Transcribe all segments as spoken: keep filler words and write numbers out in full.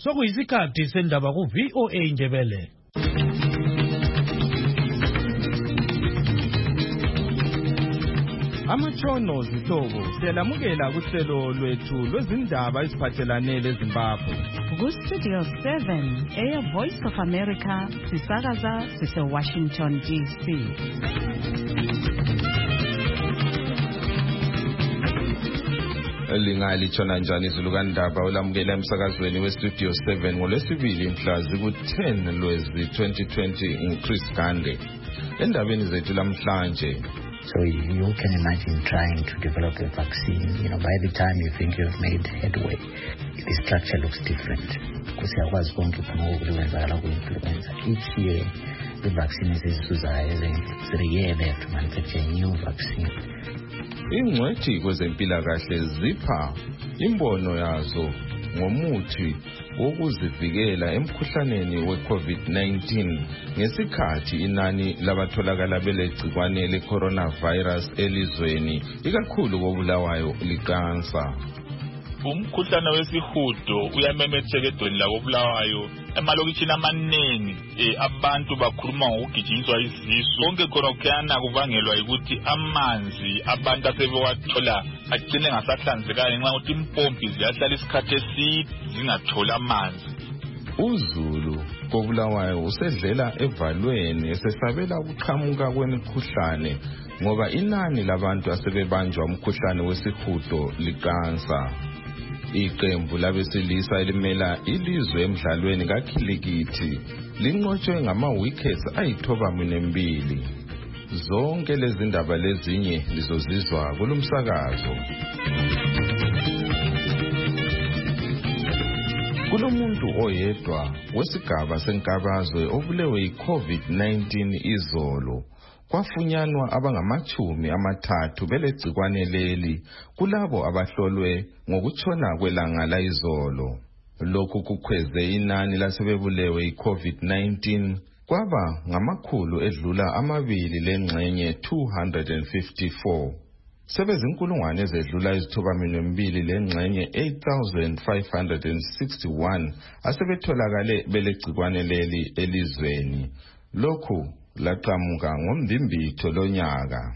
sokuyisikhathi sendaba ku V O A Indebele. Amatshono zihlobo siyalamukela kuhlelo lwethu lwezindaba eziphathelane leZimbabwe. Ku Studio seven, Air Voice of America, sisakaza sise Washington D C. Lingalithona njani izulu kandaba olamukela emsakazweni we Studio seven ngolwesibili mhla ziku-ten Lwezi twenty twenty nguChris Gande. Endabeni zethu lamhlanje, so you can imagine trying to develop a vaccine. You know, by the time you think you've made headway, the structure looks different. Because I was going to promote influenza. Each year, the vaccine is a year they have to manufacture a new vaccine. ingcwethi kwezempilakahle zipha imbono yazo ngomuthi wokuzivikela emkhuhlaneni we-COVID nineteen ngesikhathi inani labatholakala belegcikwane le-coronavirus elizweni ikakhulu kobulawayo liqansa. Umkhuhlane wesihudo uyamemetheka edweni lakobulawayo emalokitshini amaningi abantu bakhuluma ngokugijinyiswa izisu. Konke khona kuyana kubangelwa ukuthi amanzi abantu asebewathola agcine ngasahlanzekanga ngenxa yokuthi impompi ziyahlala isikhathi eside zingatholi amanzi. uZulu kobulawayo usedlela evalweni esesabela ukuqhamuka kwemikhuhlane ngoba inani labantu asebebanjwa umkhuhlane wesihudo liqansa. Iqembu labesilisa elimela ilizwe emidlalweni kakhilikithi linqotshwe ngama-wickets ayithoba minembili. Zonke lezi ndaba lezinye lizozizwa kulumsakazo. Kulomuntu oyedwa wesigaba senkabazwe obulewe yi-COVID nineteen izolo. Kwafunyanwa abangamachumi amathathu belegcikwane leli kulabo abahlolwe ngokutshona kwelanga layizolo. Lokhu kukhweze inani lasebebulewe yi-COVID nineteen kwaba ngamakhulu edlula amabili lengxenye two hundred fifty-four. Sebezinkulungwane ezedlula izithoba minembili lengxenye eight thousand five hundred sixty-one asebetholakale belegcikwane leli elizweni. Lokhu laqhamuka ngombimbitho lonyaka.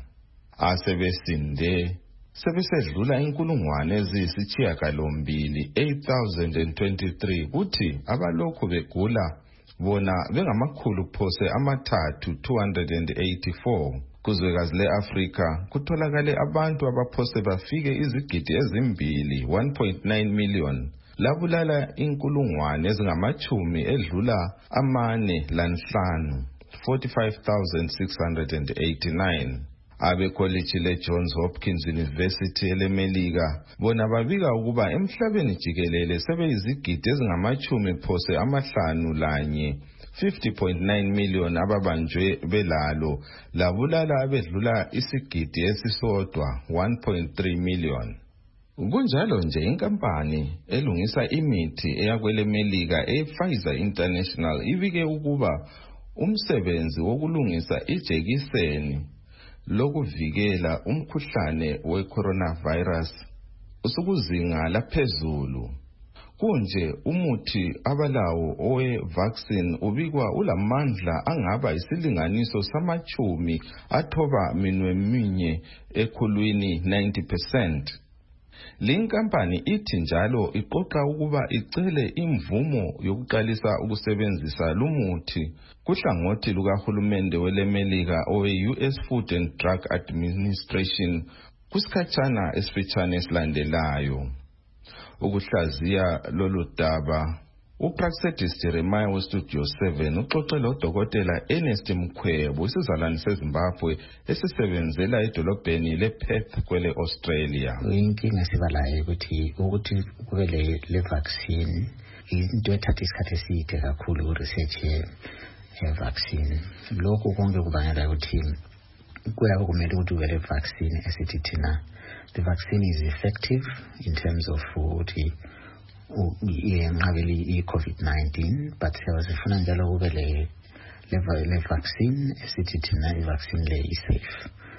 Asebesinde sebesedlula inkulungwane eziyisithiyagalombili eight thousand twenty-three kuthi abalokhu begula bona bengamakhulu phose amathathu two hundred eighty-four. Kuzwekazi le-Afrika kutholakale abantu abaphose bafike izigidi ezimbili one point nine million. Labulala inkulungwane ezingamachumi edlula amane lanhlanu forty-five thousand six hundred eighty-nine. Abekholeji le-Johns Hopkins University elemelika bona babika ukuba emhlabeni jikelele sebeyizigidi ezingamachumi phose amahlanu lanye fifty point nine million ababanjwe belalo labulala abedlula isigidi esisodwa one point three million. Kunjalo nje inkampani elungisa imithi eyakwelemelika e-Pfizer International ibike ukuba umsebenzi wokulungisa ijekiseni lokuvikela umkhuhlane we-coronavirus usukuzinga laphezulu. Kunje umuthi abalawo owe-vaccine ubikwa ulamandla angaba isilinganiso samachumi athoba minwe minye ekhulwini ninety percent. Linkampani ithi njalo iqoqa ukuba icele imvumo yokuqalisa ukusebenzisa lumuthi kuhlangothi lukahulumende welemelika owe-U S Food and Drug Administration kusikhatshana esifitshane esilandelayo. Ukuhlaziya lolu daba, uPraxedis Jeremiah weStudio seven uxoxe lodokotela Ernest Mkhwebo isizalwane seZimbabwe esisebenzela edolobheni lePerth kwele Australia. Inkinga sibalayo ukuthi ukuthi kube le vaccine into ethatha isikhathi eside kakhulu ku-research ye vaccine. Lokhu konke kubangela ukuthi kuyabe kumele ukuthi ube le vaccine esithi thina the vaccine is effective in terms of ukuthi yenqabele i-COVID nineteen, but siyazifuna njalo kube le le vaccine esithi thina i-vaccine le is safe.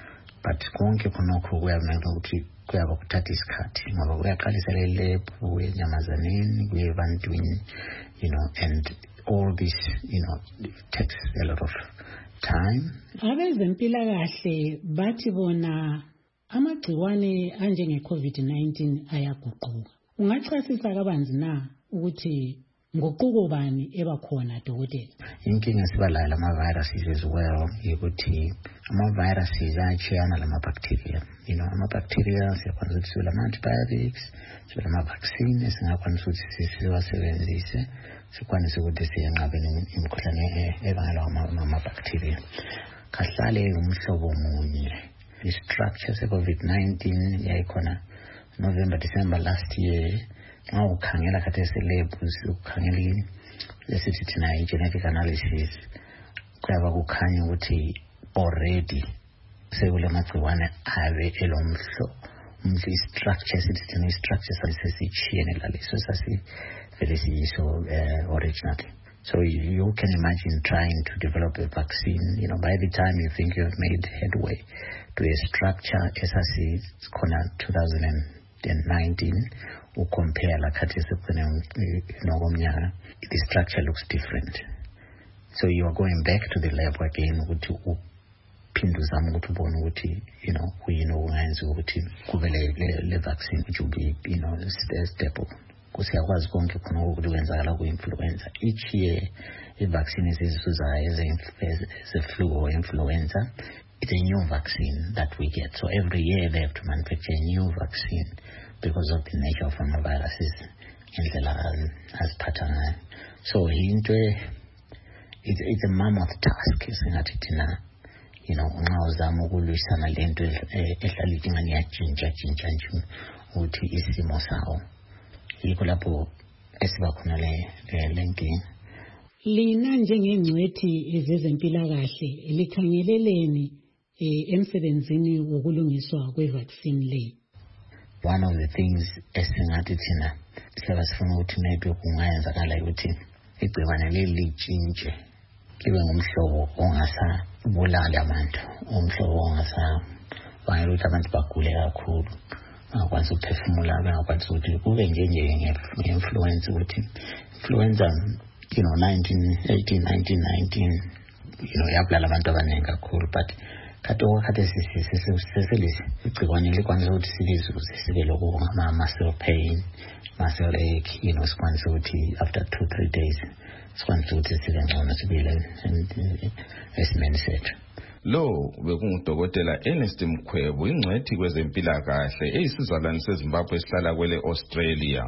but konke khonokho kuyamele ukuthi kuyaba kuthatha isikhathi ngoba kuyaqalisa le lab enyamazaneni kuye ebantwini, you know, and all this, you know, takes a lot of time. Abezempilakahle bathi bona amagciwane anjenge COVID nineteen ayaguquka. Ungachasisa kabanzi na ukuthi ngoquko bani ebakhona dokotela? Inkinga sibalayo lama-viruses as well ukuthi ama-viruses ayachiyana lama-bacteria. You know, ama-bacteria siyakwanisa ukuthi sibe lama-antibiotics, sibe lama-vaccine esingakwanisa ukuthi siwasebenzise, sikwanise ukuthi siyenqabele imikhuhlane ebangelwa ngama-bacteria. Kahlale umhlobo munye. I-structure se-COVID nineteen yayikhona November, December last year. Now ukhangela khathesi labs ukhangela lesithi thina i-genetic analysis kuyaba kukhanya ukuthi already sekule magciwane ave elomhlo umhlo i-structure sithi thina i-structure sesitshiyene laleso sasivele siyiso originally. So you can imagine trying to develop a vaccine, you know, by the time you think you have made headway to a structure esasi khona two thousand nineteen, u compare la khathesi nokomnyaka, the structure looks different. So you are going back to the lab again ukuthi uphinde uzame ukuthi ubone ukuthi, you know, kuyini okungenza ukuthi kube le vaccine which will be, you know, stable. Kusiyakwazi konke khona ukuthi kwenzakala ku-influenza. Each year i-vaccine ezisuzayo eze-flu or influenza, it's a new vaccine that we get. So every year they have to manufacture a new vaccine because of the nature of viruses indlela aziphatha ngayo. So into it's, it's a mammoth task esingathi thina, you know, nxa uzama ukulwisana lento ehlala ingani yajintsha jintsha nje ukuthi isimo sawo yikho lapho esiba khona le lenkinga. Lina njengengcwethi ezezempilakahle likhangeleleni emsebenzini wokulungiswa kwe-vaccine le? One of the things esingathi thina siyabe sifuna ukuthi maybe kungayenzakala ukuthi igciwane leli litshintshe libe ngumhlobo ongasabulali abantu, umhlobo ongasabangela ukuthi abantu bagule kakhulu, bangakwanisa ukuphefumula, bangakwanisa ukuthi kube njenje nge-influenza ukuthi influenza, you know, nineteen eighteen, nineteen nineteen, you know, yabulala abantu abaningi kakhulu, but kade okade seselisi igciwane likwanisa ukuthi silizuze sibe lokhu ngama-muscle pain, muscle ache, you know, sikwanisa ukuthi after two, three days sikwanisa ukuthi sibe ngcono sibile esimeni sethu. Lo bekungudokotela Ernest Mkhwebo, ingcwethi kwezempilakahle eyisizalwane seZimbabwe esihlala kwele Australia.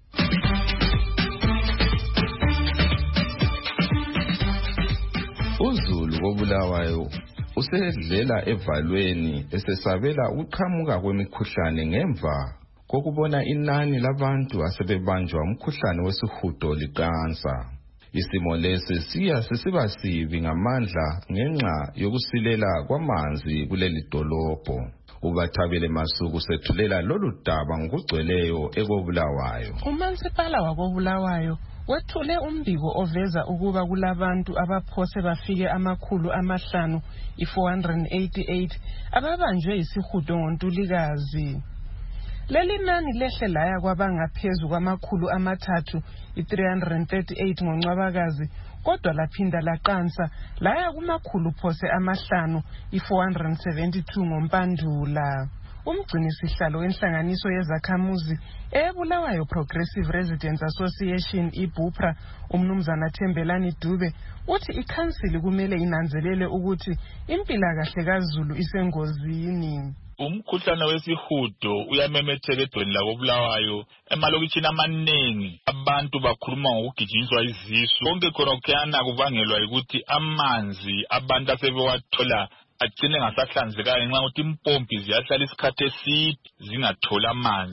uZulu koBulawayo usedlela evalweni esesabela uqhamuka kwemikhuhlane ngemva kokubona inani labantu asebebanjwa umkhuhlane wesihudo liqansa. Isimo lesi siya sisiba sibi ngamandla ngenxa yokusilela kwamanzi kuleli dolobho. Ubathabele Masuku sethulela lolu daba ngokugcweleyo ekoBulawayo. Umansipala wakoBulawayo wethule umbiko oveza ukuba kulabantu abaphose bafike amakhulu amahlanu i-four hundred eighty-eight ababanjwe isihudo ngoNtulikazi. Leli nani lehle laya kwabangaphezu kwamakhulu amathathu i-three hundred thirty-eight ngoNcwabakazi, kodwa laphinda laqansa laya kumakhulu phose amahlanu i-four hundred seventy-two ngoMpandula. Umgcini sihlalo wenhlanganiso yezakhamuzi eBulawayo Progressive Residents Association iBupra, umnumzana Thembelani Dube, uthi ikhansili kumele inanzelele ukuthi impilakahle kaZulu isengozini. Umkhuhlane wesihudo uyamemetheka edweni lakoBulawayo emalokitshini amaningi. Abantu bakhuluma ngokugijinyiswa izisu. Konke khona kuyana kubangelwa ukuthi amanzi abantu asebewathola agcine ngasahlanzekanga ngenxa yokuthi impompi ziyahlala isikhathi eside zingathola amanzi.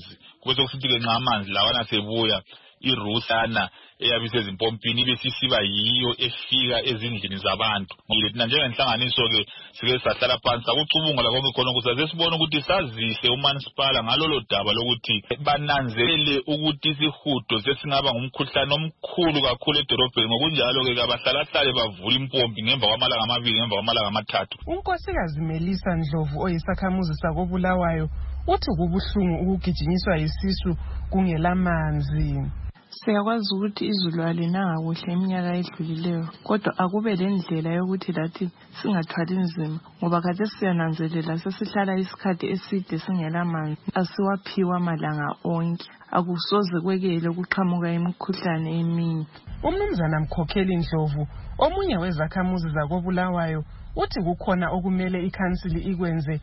kube sokusithi-ke nxa amanzi lawana sebuya irusana eyabise ezimpompini ibe sisiba yiyo efika ezindlini zabantu. Ngoba thina njengenhlanganiso-ke sike sahlala phansi sakucubungula konke khona ukuze sesibone ukuthi sazise umanisipala ngalolo daba lokuthi bananzelele ukuthi isihudo sesingaba ngumkhuhlane omkhulu kakhulu edorobheni. Ngokunjalo-ke abahlalahlale bavula impompi ngemva kwamalanga amabili ngemva kwamalanga amathathu. unkosikazi Melisa Ndlovu oyisakhamuzi sakoBulawayo uthi kubuhlungu ukugijinyiswa yisisu kungelamanzi. Siyakwazi ukuthi izulu alinanga kuhle iminyaka edlulileyo, kodwa akube lendlela yokuthi lathi singathwali nzima ngoba kade siyananzelela sesihlala isikhathi eside singelamanzi, asiwaphiwa amalanga onke, akusoze kwekele ukuqhamuka imikhuhlane eminye. Umnumzana Mkhokheli Ndlovu omunye wezakhamuzi zakoBulawayo uthi kukhona okumele ikhansili ikwenze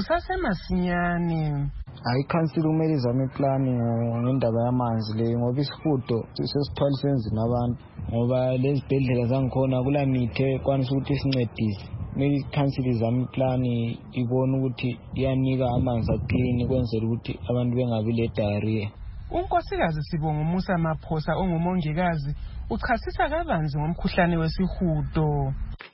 kusasemasinyane. Hayi ikhansili kumele izame plan ngendaba yamanzi le ngoba isihudo sesithwalise enzima abantu ngoba lezibhedlela zangikhona kula mithe kwanisa ukuthi isincedise. Kumele ikhansili izame plan ibone ukuthi iyanika amanzi aqini kwenzela ukuthi abantu bengabi le diarrhea. Unkosikazi Sibongo Musa Maphosa ongumongikazi uchasisa kabanzi ngomkhuhlane wesihudo.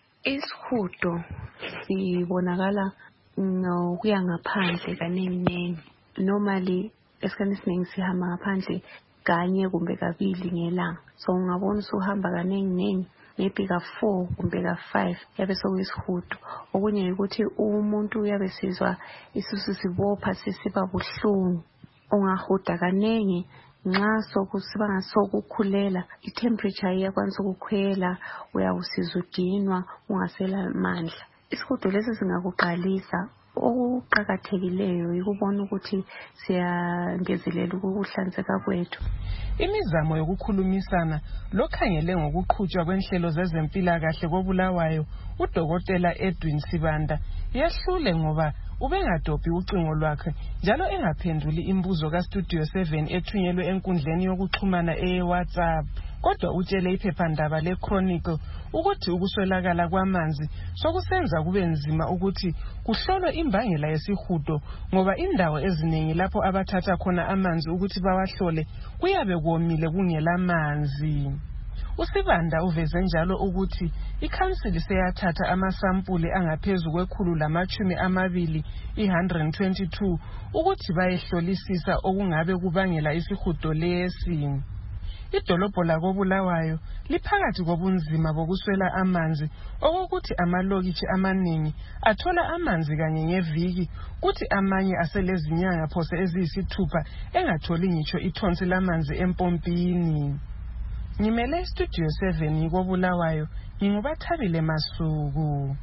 Isihudo sibonakala ngokuya ngaphandle kaningi. Normally esikhathini esiningi sihamba ngaphandle kanye kumbe kabili ngelanga. So ungabona usuhamba kaningi maybe ka four kumbe ka five yabe sokuyisihudo. Okunye ukuthi umuntu uyabe sizwa isisu sibopha sisiba buhlungu. Ungahuda kaningi nxa sokusiba ngasokukhulela i-temperature iyakwanisa ukukhwela, uyawusizwa udinwa ungasela amandla. Isihudo lesi singakuqalisa. Okuqakathekileyo yikubona ukuthi siyangezelela ukuhlanzeka kwethu. Imizamo yokukhulumisana lokhangele ngokuqhutshwa kwenhlelo zezempilakahle koBulawayo uDokotela Edwin Sibanda yahlule ngoba ubengadophi ucingo lwakhe njalo engaphenduli imbuzo kaStudio seven ethunyelwe enkundleni yokuxhumana eWhatsApp. Kodwa utshele iphephandaba leChronicle ukuthi ukuswelakala kwamanzi sokusenza kube nzima ukuthi kuhlolwe imbangela yesihudo ngoba indawo eziningi lapho abathatha khona amanzi ukuthi bawahlole kuyabe komile kungelamanzi. Usibanda uveze njalo ukuthi ikhansili seyathatha amasampuli angaphezu kwekhulu lamachumi amabili one hundred twenty-two ukuthi bayehlolisisa okungabe kubangela isihudo lesi. Idolobho lakoBulawayo liphakathi kobunzima bokuswela amanzi okokuthi amalokitshi amaningi athola amanzi kanye ngeviki kuthi amanye aselezinyanga phose eziyisithupha engatholi ngitsho ithonsi lamanzi empompini. Ngimele Studio seven koBulawayo ngingubathabile Masuku.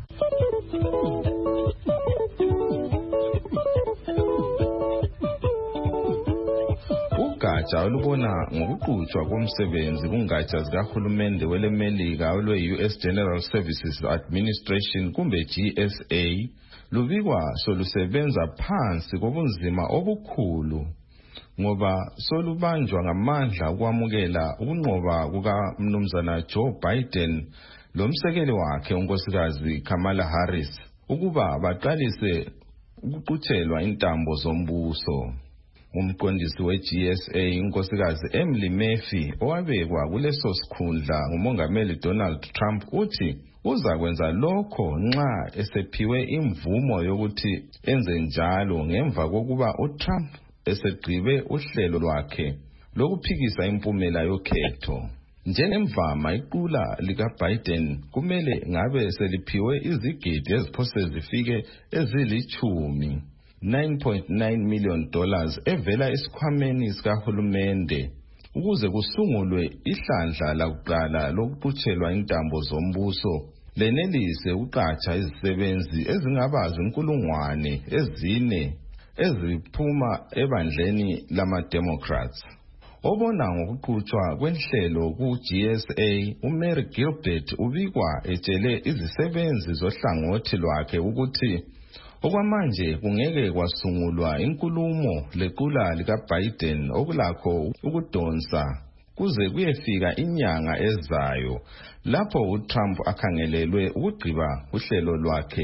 Ugatsha olubona ngokuqhutshwa komsebenzi kungatsha zikahulumende welemelika olwe-U S General Services Administration kumbe G S A lubikwa solusebenza phansi kobunzima obukhulu ngoba solubanjwa ngamandla ukwamukela ukunqoba kukaMnumzana Joe Biden lomsekeli wakhe unkosikazi Kamala Harris ukuba baqalise ukuqhutshelwa intambo zombuso. Umqondisi we-G S A unkosikazi Emily Murphy owabekwa kuleso sikhundla ngumongameli Donald Trump uthi uzakwenza lokho nxa esephiwe imvumo yokuthi enze njalo ngemva kokuba uTrump esegqibe uhlelo lwakhe lokuphikisa impumela yokhetho. Njengemvama iqula likaBiden kumele ngabe seliphiwe izigidi eziphose zifike ezilichumi nine point nine million dollars evela esikhwameni sikahulumende ukuze kusungulwe ihlandla lakuqala lokuqhutshelwa intambo zombuso lenelise uqatsha izisebenzi ezingabazi inkulungwane ezine eziphuma ebandleni lama-Democrats. Obona ngokuqhutshwa kwenhlelo ku-G S A uMary Gilbert ubikwa etshele izisebenzi zohlangothi lwakhe ukuthi okwamanje kungeke kwasungulwa inkulumo lequla likaBiden okulakho ukudonsa kuze kuyefika inyanga ezayo lapho uTrump akhangelelwe ukugqiba uhlelo lwakhe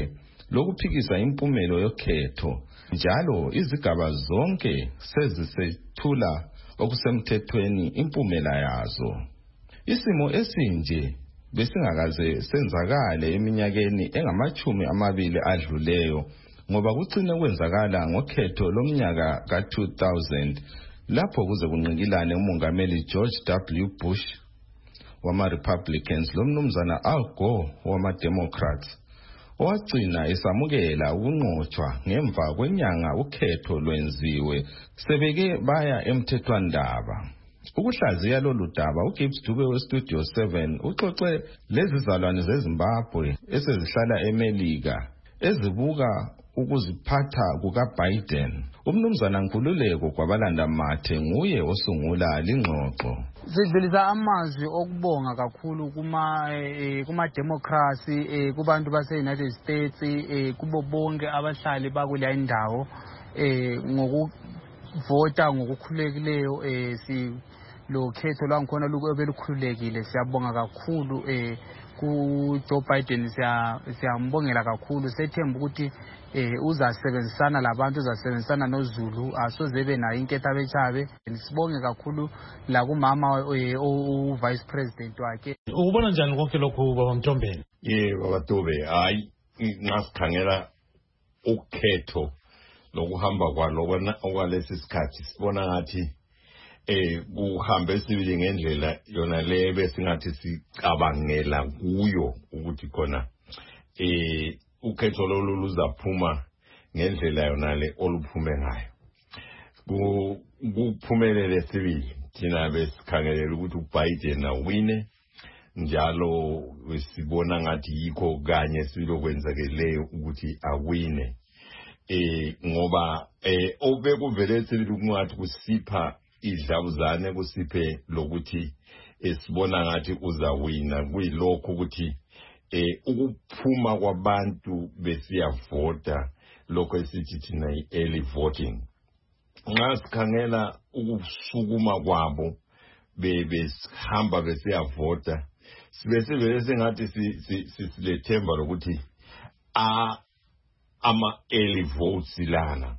lokuphikisa impumelo yokhetho njalo izigaba zonke sezisethula okusemthethweni impumela yazo. Isimo esinje besingakaze senzakale eminyakeni engamachumi amabili adluleyo ngoba kucine kwenzakala ngokhetho lomnyaka ka two thousand lapho kuze kunqikilane umongameli George W Bush wama Republicans lomnumzana Al Gore wama Democrats owagcina esamukela ukunqotshwa ngemva kwenyanga ukhetho lwenziwe sebeke baya emthethwandaba. Ukuhlaziya lolu daba uGibbs Dube weStudio seven uxoxe lezizalwane zeZimbabwe esezihlala eMelika ezibuka ukuziphatha kukaBiden. Umnumzana Nkululeko kwabalanda mathe nguye osungula lingxoxo. Sidlulisa amazwi okubonga kakhulu kuma eh, kuma democracy eh, kubantu base United States eh, kubo bonke abahlali bakule ndawo eh, ngokuvota ngokukhululekileyo eh, si lo khetho lwangikhona lubelukhululekile. Siyabonga kakhulu eh, ku Joe Biden, siyambongela kakhulu. Sethemba ukuthi eh uzasebenzisana labantu, uzasebenzisana noZulu, asozebe na inketha bechabe. Sibonge kakhulu la kumama u Vice President wakhe. Ubona njani konke lokho baba Mtombeni? Ye baba Tobe, hayi ngasikhangela ukhetho lokuhamba kwalo okwalesi sikhathi sibona ngathi eh kuhambe sibili ngendlela yona lebe singathi sicabangela kuyo ukuthi khona eh ukhetho lolu luzaphuma ngendlela yona le oluphume ngayo. Kuphumelele sibili thina besikhangelela ukuthi uBiden awine njalo sibona ngathi yikho kanye silokwenzakeleyo ukuthi awine. Eh ngoba eh obekuvele sibili kungathi kusipha idlabuzane kusiphe lokuthi esibona ngathi uzawina kuyilokho ukuthi eh ukuphuma kwabantu besiyavota lokho esithi thina early voting. Ngasikhangela ukusukuma kwabo bebehamba besiyavota sibese vele sengathi silethemba lokuthi a ama early votes lana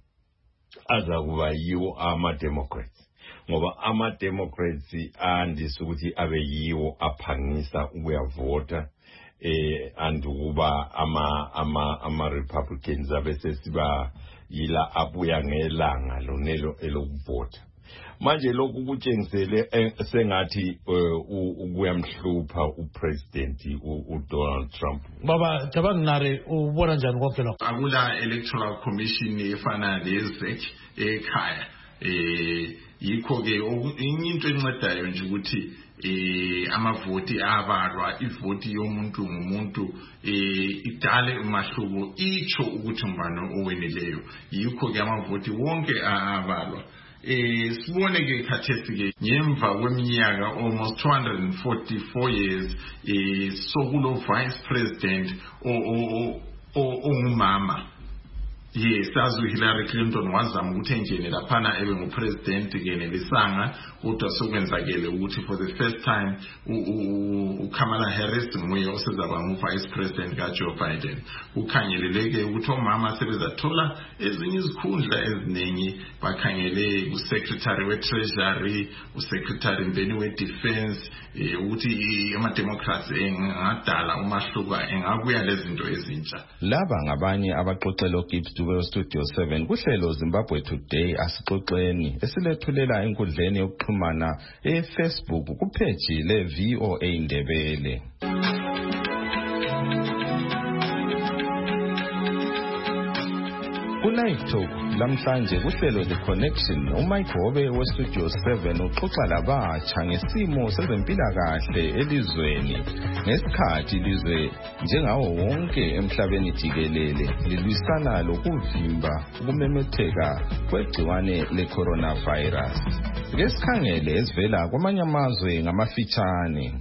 azakuba yiwo ama Democrats ngoba ama Democrats andisa ukuthi abe yiwo aphangisa ukuyavota eh andukuba ama ama ama Republicans abese siba yila abuya ngelanga lonelo elokuvota. Manje lokhu kutshengisele sengathi ukuyamhlupha upresident uDonald Trump. Baba Tabanare ubona njani konke lokho? Akula electoral commission efana lezek ekhaya eh yikho ke into encedayo nje ukuthi eh amavoti abalwa ivoti yomuntu ngumuntu eh idale umahluko icho ukuthi mbano owenileyo yikho ke amavoti wonke abalwa. Eh sibone ke khathesi ke ngemva kweminyaka almost two hundred forty-four years eh sokulo vice president o o ongumama. Yes, sazi Hillary Clinton wazama ukuthi engene laphana ebe ngupresident ngene lisanga kodwa sokwenzakele ukuthi for the first time uKamala Harris nguye osezaba ngu-vice president kaJoe Biden. Ukhangeleleke ukuthi omama sebezathola ezinye izikhundla eziningi, bakhangele usecretary we-treasury, usecretary mbeni we-defense, ukuthi ama-democrats engadala umahluka engabuya lezinto ezintsha. Laba ngabanye abaxoxelo Gibbs Dube Studio seven kuhlelo Zimbabwe Today asixoxeni esilethulela enkundleni yokuxhumana eFacebook kupage le V O A Ndebele. Ku-Live Talk lamhlanje kuhlelo The Connection uMike Hobe weStudio seven uxoxa labatsha ngesimo sezempilakahle elizweni ngesikhathi ilizwe njengawo wonke emhlabeni jikelele lilwisana lokuvimba ukumemetheka kwegciwane le-coronavirus. Ngesikhangele ezivela kwamanye amazwe ngamafitshane.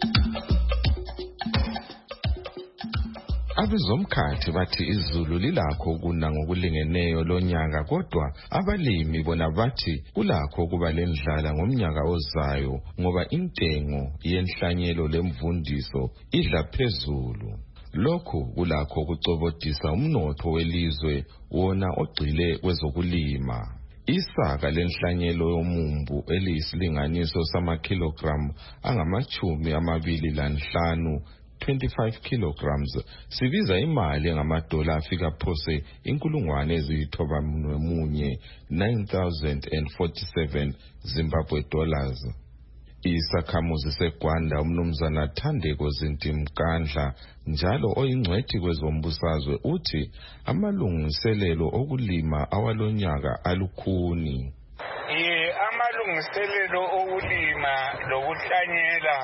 Abezomkhathi bathi izulu lilakho kuna ngokulingeneyo lonyaka kodwa abalimi bona bathi kulakho kuba lendlala ngomnyaka ozayo ngoba intengo yenhlanyelo lemvundiso idla phezulu. Lokhu kulakho ukucobodisa umnotho welizwe wona ogxile kwezokulima. Isaka lenhlanyelo yomumbu eliyisilinganiso sama-kilogram angamachumi amabili lanhlanu, twenty-five kilograms, sibiza imali engamadola afika phose inkulungwane eziyithoba munye, nine thousand forty-seven Zimbabwe dollars. Isakhamuzi seGwanda umnumzana Thandeko Zintimkandla njalo oyingcwethi kwezombusazwe uthi amalungiselelo okulima awalonyaka alukhuni. Ye amalungiselelo okulima lokuhlanyela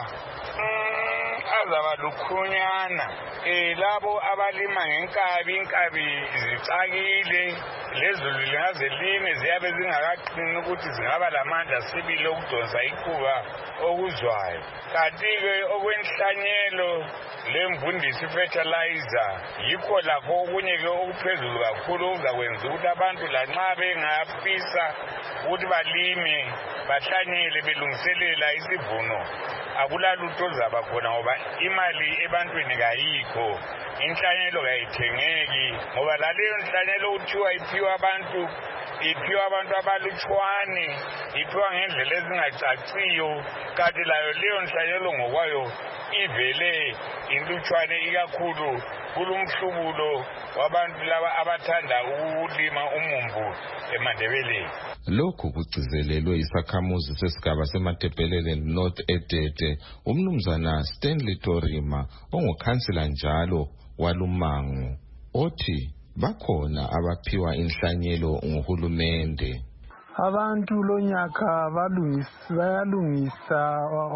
azaba lukhunyana. Eh labo abalima ngenkabi inkabi zicakile lezulu lingaze line ziyabe zingakaqini ukuthi zingaba lamandla sibili okudonsa ikhuba okuzwayo. Kanti ke okwenhlanyelo lemvundisi fertilizer yikho lakho okunye ke okuphezulu kakhulu okuzakwenza ukuthi abantu lanxa bengafisa ukuthi balime bahlanyele belungiselela isivuno akulalutho zaba khona ngoba imali ebantwini kayikho, inhlanyelo kayithengeki ngoba laleyo inhlanyelo uthiwa iphiwa abantu iphiwa abantu abalutshwane, iphiwa ngendlela ezingacaciyo, kanti layo leyo nhlanyelo ngokwayo ivele intutshwane ikakhulu kulumhlubulo wabantu laba abathanda ukulima umumbu eMandebeleni. Lokhu kugcizelelwe isakhamuzi sesigaba seMatebelele North Edede umnumzana Stanley Torima ongukhansila njalo walumango othi bakhona abaphiwa inhlanyelo nguhulumende. Abantu lonyaka balungisa bayalungisa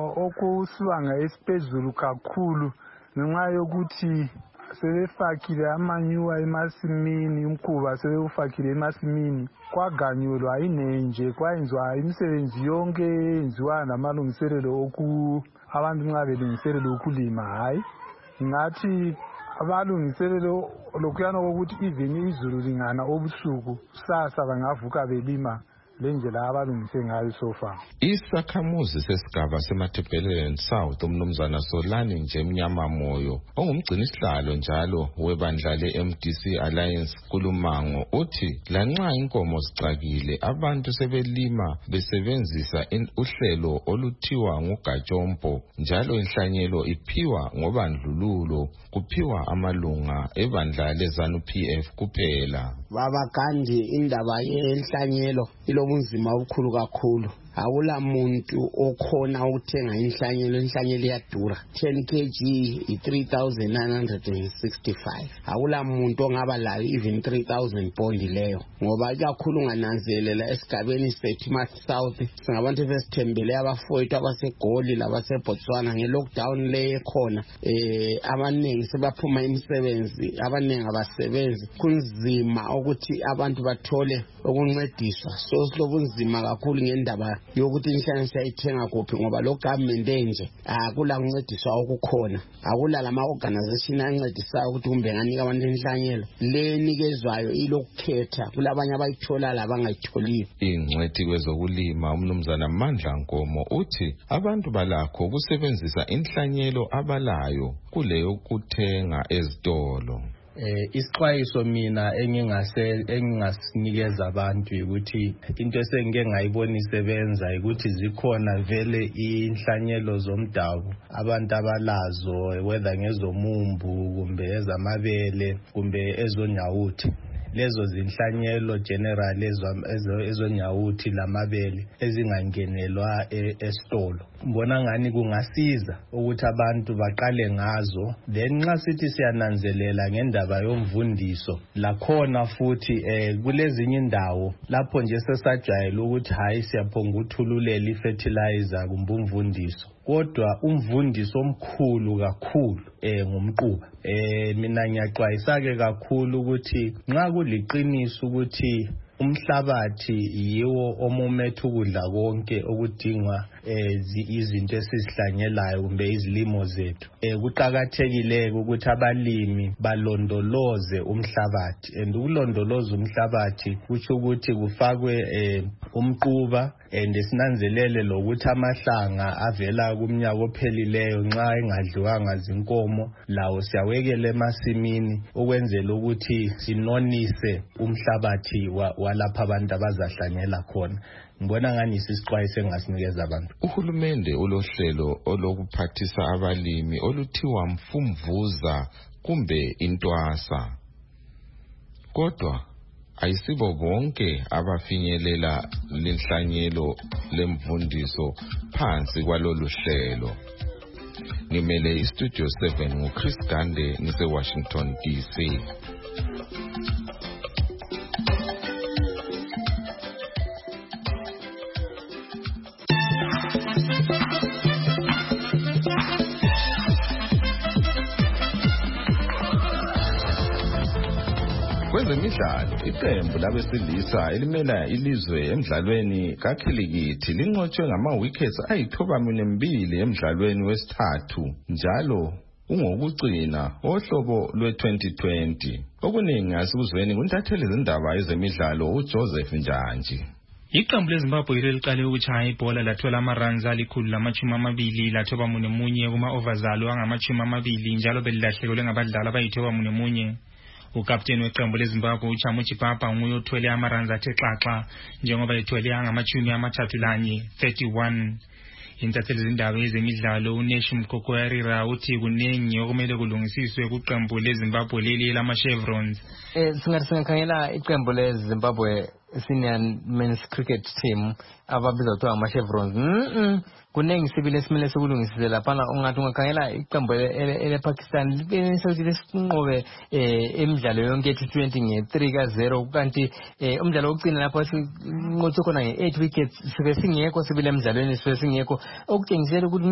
okusibanga esiphezulu kakhulu ngenxa yokuthi sebefakile amanyuwa emasimini, umkhuba sebewufakile emasimini, kwaganyulwa inenje, kwayenzwa imisebenzi yonke enziwa namalungiselelo oku abantu nxa belungiselelo ukulima. Hayi ngathi abalungiselelo lokuyana ukuthi even izulu lingana obusuku sasa bangavuka belima lendlela abalungise ngayo sofa. Isakhamuzi sesigaba seMatebelele South umnumzana Solani nje Mnyama Moyo ongumgcinisihlalo njalo webandla le-M D C Alliance kulumango uthi lanxa inkomo zicakile abantu sebelima besebenzisa uhlelo oluthiwa nguGajompo njalo inhlanyelo iphiwa ngobandlululo kuphiwa amalunga ebandla leZANU P F kuphela. Babagandi indaba yenhlanyelo ilobunzima obukhulu kakhulu. Awula muntu okhona ukuthenga inhlanyelo, inhlanyelo iyadura. ten kilograms i three thousand nine hundred sixty-five. Awula muntu ongaba layo even three thousand bond leyo. Ngoba ikakhulu ngananzelela esigabeni sethu South singabantu besithembele abafowethu abaseGoli labaseBotswana ngelockdown le ekhona. Eh abaningi sebaphuma imisebenzi, abaningi abasebenzi. Kunzima ukuthi abantu bathole ukuncediswa. So silobunzima kakhulu ngendaba yokuthi inhlanyelo sayithenga kuphi ngoba lo government enje akula kuncediswa okukhona, akula lama organization ancedisayo ukuthi kumbe nganika abantu inhlanyelo le nikezwayo ilokukhetha kulabanye abayithola labangayitholiyo. Ingcwethi kwezokulima umnumzana Mandla Nkomo uthi abantu balakho ukusebenzisa inhlanyelo abalayo kuleyo kuthenga ezitolo. Eh isixwayiso mina engingase engingasinikeza abantu ukuthi into esengike ngayibona isebenza ukuthi zikhona vele inhlanyelo zomdabu abantu abalazo whether ngezomumbu kumbe ezamabele kumbe ezonyawuthi. Lezo zinhlanyelo general ezo ezonyawuthi lamabele ezingangenelwa esitolo. Mbona ngani kungasiza ukuthi abantu baqale ngazo, then nxa sithi siyananzelela ngendaba yomvundiso lakhona futhi eh kulezinye indawo lapho nje sesajayela ukuthi hayi siyaphonga ukuthululela ifertilizer kumbe umvundiso. Kodwa umvundiso omkhulu kakhulu eh ngumquba. Eh mina ngiyaxwayisa ke kakhulu ukuthi nxa kuliqiniso ukuthi umhlabathi yiwo omumethe ukudla konke okudingwa eh izinto esizihlanyelayo kumbe izilimo zethu. Eh kuqhakathekile ukuthi abalimi balondoloze umhlabathi, and ukulondoloza umhlabathi kutsho ukuthi kufakwe eh umquba and sinanzelele lokuthi amahlanga avela kumnyaka ophelileyo nxa engadliwanga zinkomo lawo siyawekela emasimini ukwenzela ukuthi sinonise umhlabathi walapha abantu abazahlanyela khona. Ngibona ngani isixwayiso engasinikeza abantu. Uhulumende ulohlelo olokuphathisa abalimi oluthiwa mfumvuza kumbe intwasa. Kodwa ayisibo bonke abafinyelela lenhlanyelo lemvundiso phansi kwalolu hlelo. Ngimele iStudio seven nguChris Gande ngise Washington D C. Kwezemidlalo, iqembu labesilisa elimela ilizwe emidlalweni kakhilikithi linqotshwe ngama-wickets ayithoba minembili emidlalweni wesithathu njalo ungokugcina ohlobo lwe-twenty twenty. Okuningi asikuzweni kuntatheli izindaba ezemidlalo uJoseph Njanji. Iqembu leZimbabwe liqale ukutshaya ibhola lathola ama-runs alikhulu lamachumi amabili lathoba munemunye kuma-overs angamachumi amabili njalo belilahlekelwe ngabadlali abayithoba munemunye. Ukapteni weqembu leZimbabwe uChamuchi Papa nguye othwele ama-runs athe xaxa njengoba ethwele angamachumi amathathu lanye thirty-one. Intatheli zindaba ezemidlalo uNesh Mkokoyarira uthi kunengi okumele kulungisiswe kuqembu leZimbabwe leli lama-chevrons. Eh singathi singakhangela iqembu leZimbabwe senior men's cricket team ababizwa kuthiwa ama-chevrons. Mhm kunengi sibile simele sokulungisisa lapha ungathi ungakhangela iqembu ele-Pakistan libonisa ukuthi lesinqobe emidlalo yonke T twenty nge-three ka zero kanti umdlalo wokugcina lapho sinqothe khona nge-eight wickets sibe singekho sibile emidlalweni sibe singekho okutshengisela ukuthi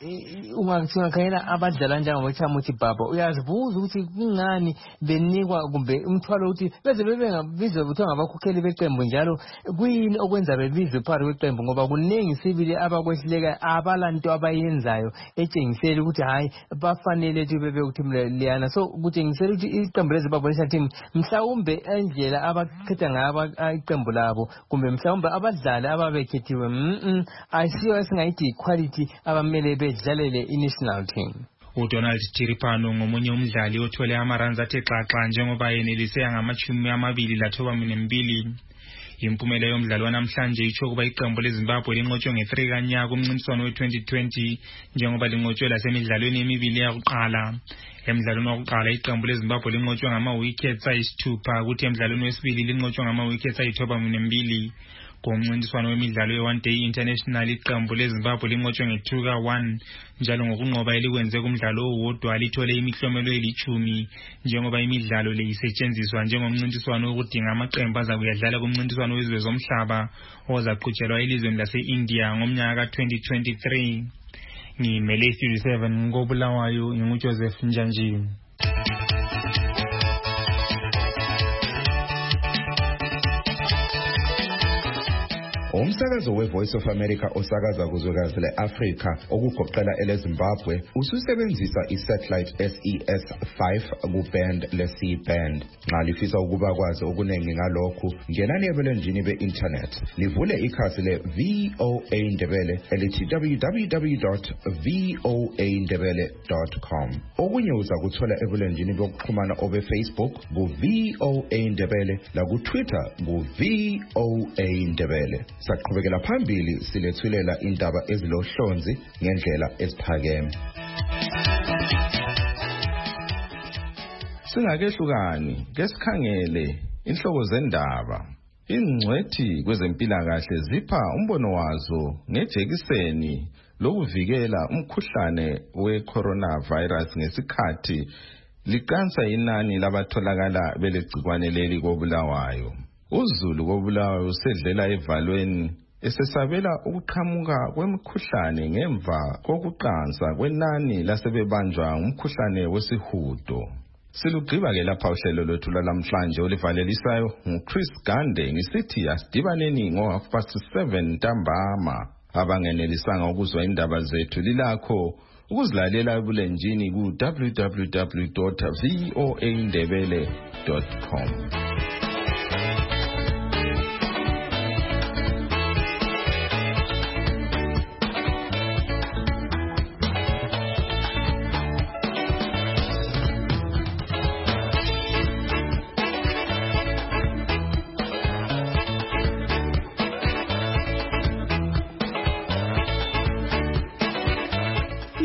ungathi ungakhangela abadlala njengoChamuchi Papa uyazibuza ukuthi kungani benikwa kumbe umthwalo ukuthi beze bebengabizwe kuthiwa ngabakhokheli beqembu njalo kuyini okwenza bebizwe phakathi kweqembu ngoba kunengi sibili abakwehluleka abalanto abayenzayo etshengisela ukuthi hayi bafanele ukuthi bebe kuthimle liyana so kutshengisela ukuthi iqembu leZimbabwe team mhlawumbe endlela abakhetha ngayo iqembu labo kumbe mhlawumbe abadlali ababekhethiwe mhm ayisiyo esingayithi quality abamele bedlalele i-national team. uDonald Tiripano ngomunye umdlali othwele ama-runs athe xaxa njengoba yenelise angamachumi amabili lathoba minembili. Impumela yomdlalo wanamhlanje itsho kuba iqembu leZimbabwe linqotshwe nge-three kanyaka kumncintiswano we-twenty twenty njengoba linqotshwe lasemidlalweni emibili yakuqala. Emidlalweni wokuqala iqembu leZimbabwe linqotshwe ngama-wickets ayisithupha kuthi emidlalweni wesibili linqotshwe ngama-wickets ayithoba minembili. Kumncintiswano wemidlalo ye-one day international iqembu leZimbabwe linqotshwe nge-two ka one njalo ngokunqoba elikwenze kumdlalo owodwa lithole imihlomelo elithumi njengoba imidlalo le isetshenziswa njengomncintiswano wokudinga amaqembu azakuyadlala kumncintiswano wezwe zomhlaba ozaqhutshelwa elizweni lase-India ngomnyaka ka twenty twenty-three. Ngimele Studio seven ngobulawayo nginguJoseph Njanji. Umsakazo we-Voice of America osakaza kuzwekazi le-Afrika okugoqela ele-Zimbabwe ususebenzisa i-satellite S E S five ku-band le-C-band. Nxa lifisa ukuba kwazi okuningi ngalokhu ngenani ebulenjini be-internet livule ikhasi le-V O A Ndebele elithi w w w dot voa ndebele dot com. Okunye uzakuthola ebulenjini bokuxhumana obe-Facebook ku-V O A Ndebele laku-Twitter ku-V O A Ndebele. Saqhubekela phambili silethulela indaba ezilohlonzi ngendlela eziphakeme. Singakehlukani ke sikhangele inhloko zendaba. Ingcwethi kwezempilakahle zipha umbono wazo ngejekiseni lokuvikela umkhuhlane we-coronavirus ngesikhathi liqansa inani labatholakala belegcikwane leli koBulawayo. uZulu koBulawayo usedlela evalweni esesabela ukuqhamuka kwemikhuhlane ngemva kokuqansa kwenani lasebebanjwa umkhuhlane wesihudo. Silugqiba ke lapha uhlelo lwethu lamhlanje olivalelisayo nguChris Gande ngisithi asidibaneni ngo half past seven ntambama. Abangenelisanga ukuzwa indaba zethu lilakho ukuzilalela ebulenjini ku w w w dot voa ndebele dot com.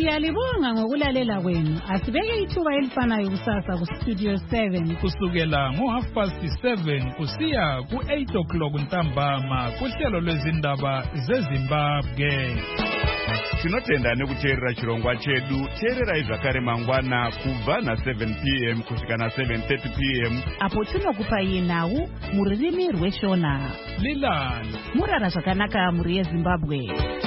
Siyalibonga ngokulalela kwenu. Asibeke ithuba elifanayo kusasa ku Studio seven kusukela ngo half past seven kusiya ku eight o'clock ntambama kuhlelo lwezindaba zeZimbabwe. Tinotenda nekuteerera chirongwa chedu. Teererai zvakare mangwana kubva na seven p m kusvika na seven thirty p m apo tinokupai nhau mururimi rweshona. Lilani murara zvakanaka muri yeZimbabwe.